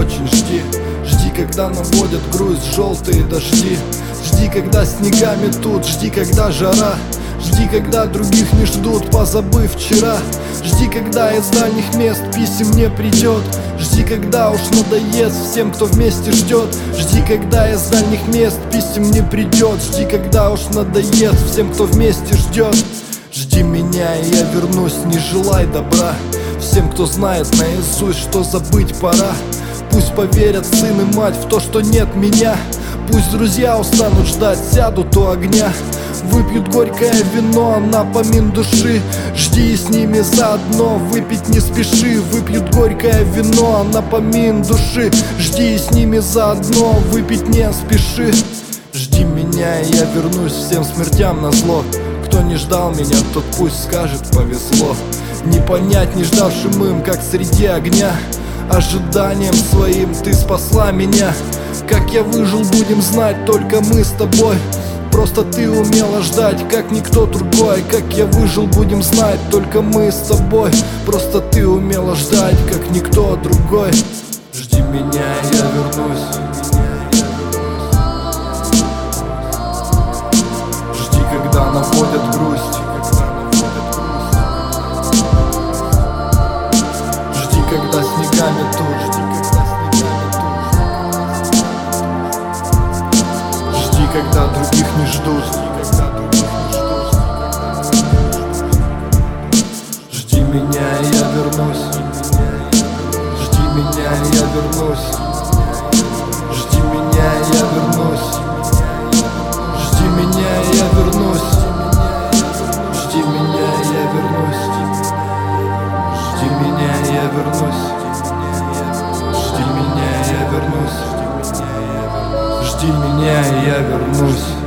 очень жди. Жди, когда наводят грусть желтые дожди. Жди, когда снегами тут, жди, когда жара. Жди, когда других не ждут, позабыв вчера. Жди, когда из дальних мест писем не придет. Жди, когда уж надоест всем, кто вместе ждет. Жди, когда из дальних мест писем не придет. Жди, когда уж надоест всем, кто вместе ждет. Жди меня, и я вернусь, не желай добра всем, кто знает наизусть, что забыть пора. Пусть поверят сын и мать в то, что нет меня. Пусть друзья устанут ждать, сядут у огня. Выпьют горькое вино на помин души. Жди, и с ними заодно выпить не спеши. Выпьют горькое вино на помин души. Жди, и с ними заодно выпить не спеши. Жди меня, и я вернусь всем смертям назло. Кто не ждал меня, тот пусть скажет повезло. Не понять не ждавшим им, как среди огня. Ожиданием своим ты спасла меня. Как я выжил, будем знать только мы с тобой. Просто ты умела ждать, как никто другой. Как я выжил, будем знать только мы с тобой. Просто ты умела ждать, как никто другой. Жди меня, я вернусь. Жди, когда наводят грусть. Жди, когда снегами тут. Жди, когда других не ждут. Жди меня, и я вернусь. Жди меня, и я вернусь. Жди меня, и я вернусь. Жди меня, и я вернусь. Жди меня, и я вернусь. Жди меня, и я вернусь. Жди меня, и я вернусь. Жди меня, и я вернусь.